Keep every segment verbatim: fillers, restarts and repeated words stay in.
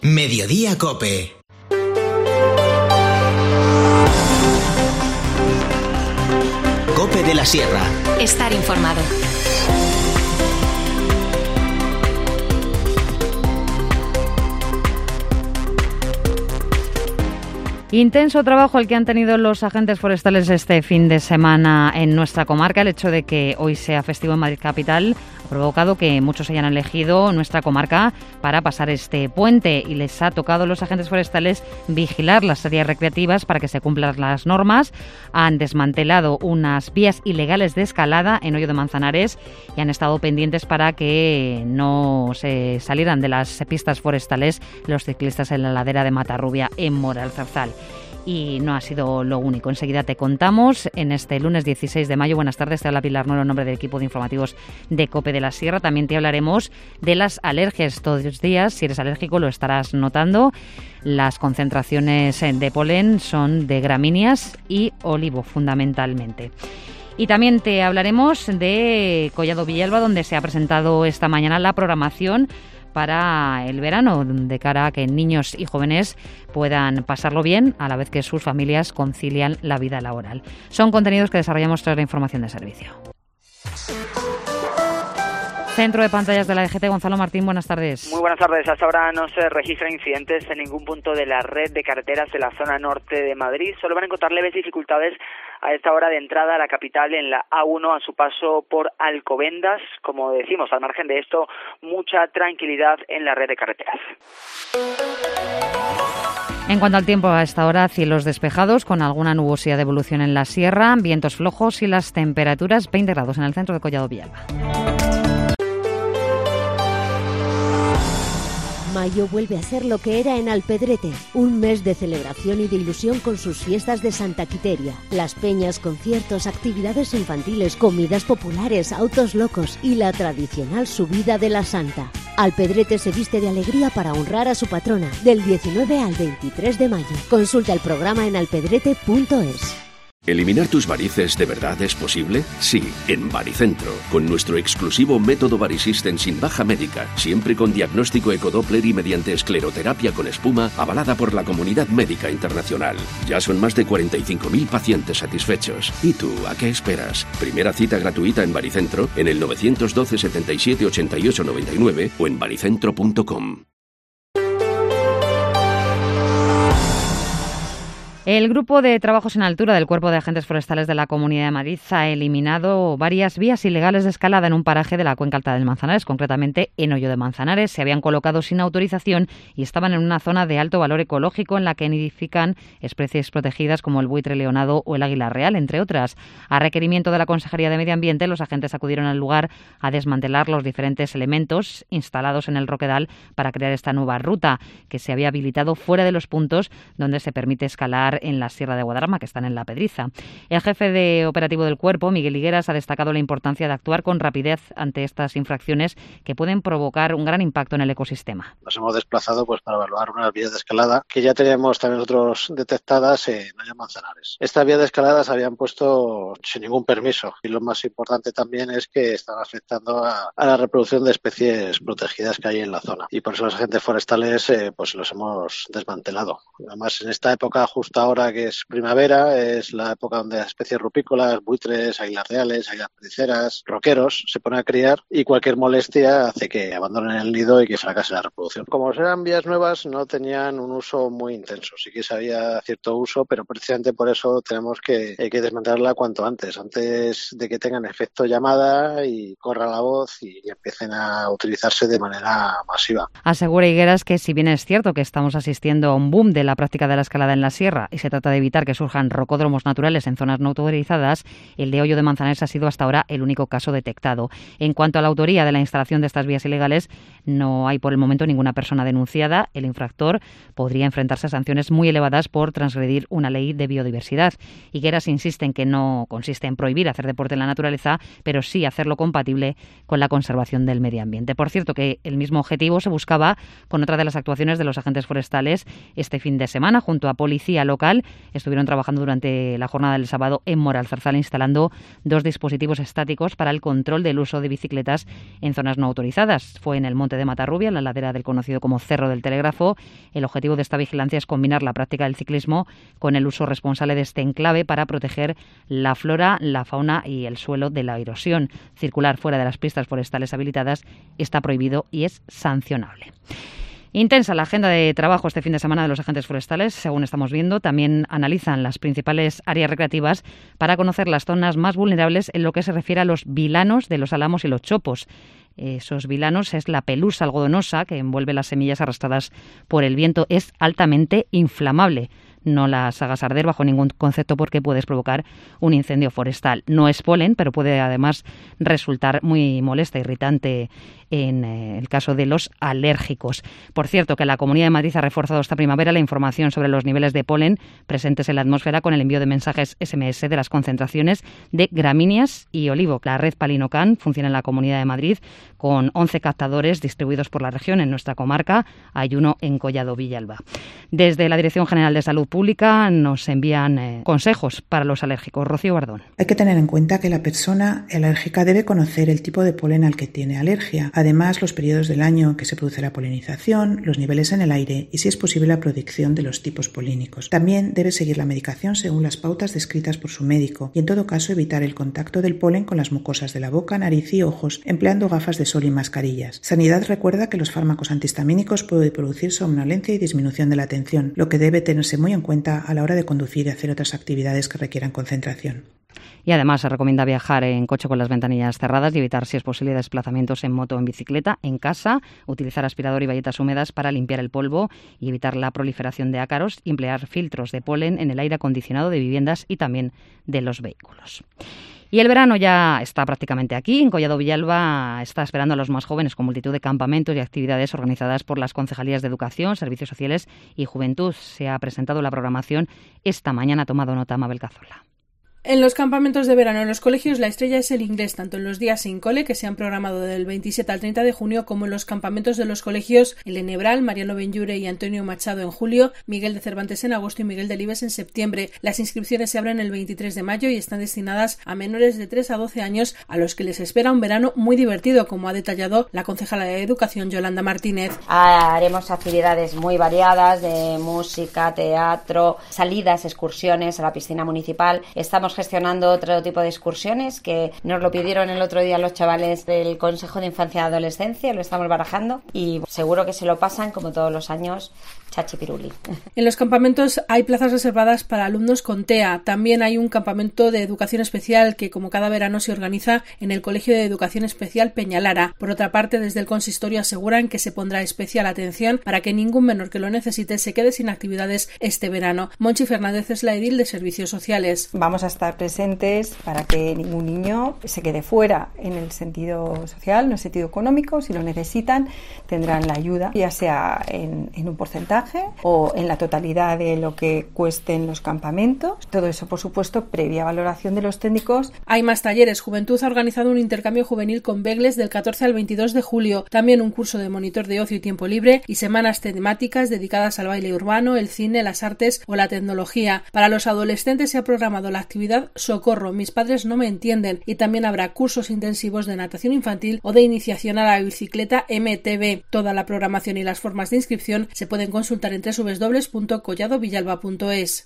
Mediodía Cope. Cope de la Sierra. Estar informado. Intenso trabajo el que han tenido los agentes forestales este fin de semana en nuestra comarca. El hecho de que hoy sea festivo en Madrid capital ha provocado que muchos hayan elegido nuestra comarca para pasar este puente y les ha tocado a los agentes forestales vigilar las áreas recreativas para que se cumplan las normas. Han desmantelado unas vías ilegales de escalada en Hoyo de Manzanares y han estado pendientes para que no se salieran de las pistas forestales los ciclistas en la ladera de Matarrubia en Moralzarzal. Y no ha sido lo único. Enseguida te contamos en este lunes dieciséis de mayo. Buenas tardes, te habla Pilar Nuero en nombre del equipo de informativos de Cope de la Sierra. También te hablaremos de las alergias. Todos los días, si eres alérgico, lo estarás notando. Las concentraciones de polen son de gramíneas y olivo, fundamentalmente. Y también te hablaremos de Collado Villalba, donde se ha presentado esta mañana la programación para el verano, de cara a que niños y jóvenes puedan pasarlo bien a la vez que sus familias concilian la vida laboral. Son contenidos que desarrollamos tras la información de servicio. Centro de pantallas de la D G T, Gonzalo Martín, buenas tardes. Muy buenas tardes. Hasta ahora no se registran incidentes en ningún punto de la red de carreteras de la zona norte de Madrid. Solo van a encontrar leves dificultades a esta hora de entrada a la capital en la A uno a su paso por Alcobendas. Como decimos, al margen de esto, mucha tranquilidad en la red de carreteras. En cuanto al tiempo, a esta hora, cielos despejados con alguna nubosidad de evolución en la sierra, vientos flojos y las temperaturas veinte grados en el centro de Collado Villalba. Mayo vuelve a ser lo que era en Alpedrete, un mes de celebración y de ilusión con sus fiestas de Santa Quiteria. Las peñas, conciertos, actividades infantiles, comidas populares, autos locos y la tradicional subida de la Santa. Alpedrete se viste de alegría para honrar a su patrona, del diecinueve al veintitrés de mayo. Consulta el programa en alpedrete punto es. ¿Eliminar tus varices de verdad es posible? Sí, en Varicentro, con nuestro exclusivo método Varisystem sin baja médica, siempre con diagnóstico ecodoppler y mediante escleroterapia con espuma, avalada por la comunidad médica internacional. Ya son más de cuarenta y cinco mil pacientes satisfechos. ¿Y tú, a qué esperas? Primera cita gratuita en Varicentro, en el nueve uno dos, setenta y siete, ochenta y ocho, noventa y nueve o en varicentro punto com. El Grupo de Trabajos en Altura del Cuerpo de Agentes Forestales de la Comunidad de Madrid ha eliminado varias vías ilegales de escalada en un paraje de la Cuenca Alta del Manzanares, concretamente en Hoyo de Manzanares. Se habían colocado sin autorización y estaban en una zona de alto valor ecológico en la que nidifican especies protegidas como el buitre leonado o el águila real, entre otras. A requerimiento de la Consejería de Medio Ambiente, los agentes acudieron al lugar a desmantelar los diferentes elementos instalados en el roquedal para crear esta nueva ruta, que se había habilitado fuera de los puntos donde se permite escalar en la Sierra de Guadarrama, que están en la Pedriza. El jefe de operativo del cuerpo, Miguel Higueras, ha destacado la importancia de actuar con rapidez ante estas infracciones que pueden provocar un gran impacto en el ecosistema. Nos hemos desplazado pues para evaluar unas vías de escalada que ya teníamos también nosotros detectadas en Hoyo Manzanares. Estas vías de escalada se habían puesto sin ningún permiso y lo más importante también es que están afectando a, a la reproducción de especies protegidas que hay en la zona y por eso los agentes forestales eh, pues los hemos desmantelado. Además, en esta época justo ahora que es primavera, es la época donde las especies rupícolas, buitres, águilas reales, águilas periceras, roqueros se ponen a criar y cualquier molestia hace que abandonen el nido y que fracase la reproducción. Como eran vías nuevas, no tenían un uso muy intenso. Sí que había cierto uso, pero precisamente por eso tenemos que, hay que desmantelarla cuanto antes, antes de que tengan efecto llamada y corra la voz y, y empiecen a utilizarse de manera masiva. Asegura Higueras que si bien es cierto que estamos asistiendo a un boom de la práctica de la escalada en la sierra y se trata de evitar que surjan rocódromos naturales en zonas no autorizadas, el de Hoyo de Manzanares ha sido hasta ahora el único caso detectado. En cuanto a la autoría de la instalación de estas vías ilegales, no hay por el momento ninguna persona denunciada. El infractor podría enfrentarse a sanciones muy elevadas por transgredir una ley de biodiversidad. Higueras insiste en que no consiste en prohibir hacer deporte en la naturaleza, pero sí hacerlo compatible con la conservación del medio ambiente. Por cierto, que el mismo objetivo se buscaba con otra de las actuaciones de los agentes forestales este fin de semana junto a policía local local estuvieron trabajando durante la jornada del sábado en Moralzarzal instalando dos dispositivos estáticos para el control del uso de bicicletas en zonas no autorizadas. Fue en el Monte de Matarrubia, en la ladera del conocido como Cerro del Telégrafo. El objetivo de esta vigilancia es combinar la práctica del ciclismo con el uso responsable de este enclave para proteger la flora, la fauna y el suelo de la erosión. Circular fuera de las pistas forestales habilitadas está prohibido y es sancionable. Intensa la agenda de trabajo este fin de semana de los agentes forestales, según estamos viendo. También analizan las principales áreas recreativas para conocer las zonas más vulnerables en lo que se refiere a los vilanos de los álamos y los chopos. Esos vilanos es la pelusa algodonosa que envuelve las semillas arrastradas por el viento. Es altamente inflamable. No las hagas arder bajo ningún concepto porque puedes provocar un incendio forestal. No es polen, pero puede además resultar muy molesta, irritante en eh, el caso de los alérgicos. Por cierto, que la Comunidad de Madrid ha reforzado esta primavera la información sobre los niveles de polen presentes en la atmósfera con el envío de mensajes ese eme ese de las concentraciones de gramíneas y olivo. La red Palinocan funciona en la Comunidad de Madrid con once captadores distribuidos por la región. En nuestra comarca hay uno en Collado Villalba. Desde la Dirección General de Salud Pública nos envían eh, consejos para los alérgicos. Rocío Bardón. Hay que tener en cuenta que la persona alérgica debe conocer el tipo de polen al que tiene alergia. Además, los periodos del año en que se produce la polinización, los niveles en el aire y, si es posible, la predicción de los tipos polínicos. También debe seguir la medicación según las pautas descritas por su médico y, en todo caso, evitar el contacto del polen con las mucosas de la boca, nariz y ojos, empleando gafas de sol y mascarillas. Sanidad recuerda que los fármacos antihistamínicos pueden producir somnolencia y disminución de la atención, lo que debe tenerse muy en cuenta a la hora de conducir y hacer otras actividades que requieran concentración. Y además se recomienda viajar en coche con las ventanillas cerradas y evitar, si es posible, desplazamientos en moto o en bicicleta, en casa, utilizar aspirador y bayetas húmedas para limpiar el polvo y evitar la proliferación de ácaros y emplear filtros de polen en el aire acondicionado de viviendas y también de los vehículos. Y el verano ya está prácticamente aquí. En Collado Villalba está esperando a los más jóvenes con multitud de campamentos y actividades organizadas por las concejalías de Educación, Servicios Sociales y Juventud. Se ha presentado la programación esta mañana. Ha tomado nota Mabel Cazorla. En los campamentos de verano en los colegios la estrella es el inglés, tanto en los días sin cole, que se han programado del veintisiete al treinta de junio, como en los campamentos de los colegios El Enebral, Mariano Benlluरे y Antonio Machado en julio, Miguel de Cervantes en agosto y Miguel Delibes en septiembre. Las inscripciones se abren el veintitrés de mayo y están destinadas a menores de tres a doce años, a los que les espera un verano muy divertido, como ha detallado la concejala de Educación, Yolanda Martínez. Haremos actividades muy variadas de música, teatro, salidas, excursiones a la piscina municipal. Estamos gestionando otro tipo de excursiones que nos lo pidieron el otro día los chavales del Consejo de Infancia y Adolescencia, lo estamos barajando y seguro que se lo pasan como todos los años chachipiruli. En los campamentos hay plazas reservadas para alumnos con T E A. También hay un campamento de educación especial que, como cada verano, se organiza en el Colegio de Educación Especial Peñalara. Por otra parte, desde el consistorio aseguran que se pondrá especial atención para que ningún menor que lo necesite se quede sin actividades este verano. Monchi Fernández es la edil de Servicios Sociales. Vamos a estar presentes para que ningún niño se quede fuera en el sentido social, en el sentido económico. Si lo necesitan, tendrán la ayuda, ya sea en, en un porcentaje o en la totalidad de lo que cuesten los campamentos. Todo eso, por supuesto, previa valoración de los técnicos. Hay más talleres. Juventud ha organizado un intercambio juvenil con Begles del catorce al veintidós de julio. También un curso de monitor de ocio y tiempo libre y semanas temáticas dedicadas al baile urbano, el cine, las artes o la tecnología. Para los adolescentes se ha programado la actividad Socorro, mis padres no me entienden, y también habrá cursos intensivos de natación infantil o de iniciación a la bicicleta M T B. Toda la programación y las formas de inscripción se pueden consultar en doble u doble u doble u punto collado villalba punto es.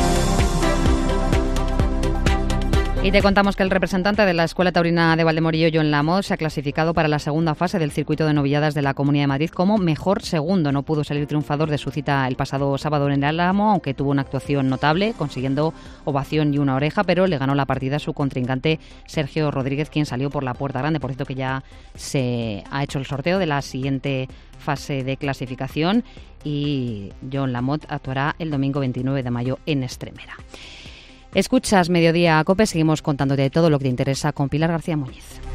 Y te contamos que el representante de la Escuela Taurina de Valdemorillo, Jon Lamot, se ha clasificado para la segunda fase del circuito de novilladas de la Comunidad de Madrid como mejor segundo. No pudo salir triunfador de su cita el pasado sábado en el Álamo, aunque tuvo una actuación notable, consiguiendo ovación y una oreja, pero le ganó la partida a su contrincante Sergio Rodríguez, quien salió por la puerta grande. Por cierto, que ya se ha hecho el sorteo de la siguiente fase de clasificación y Jon Lamot actuará el domingo veintinueve de mayo en Extremera. Escuchas Mediodía COPE, seguimos contándote todo lo que te interesa con Pilar García Muñiz.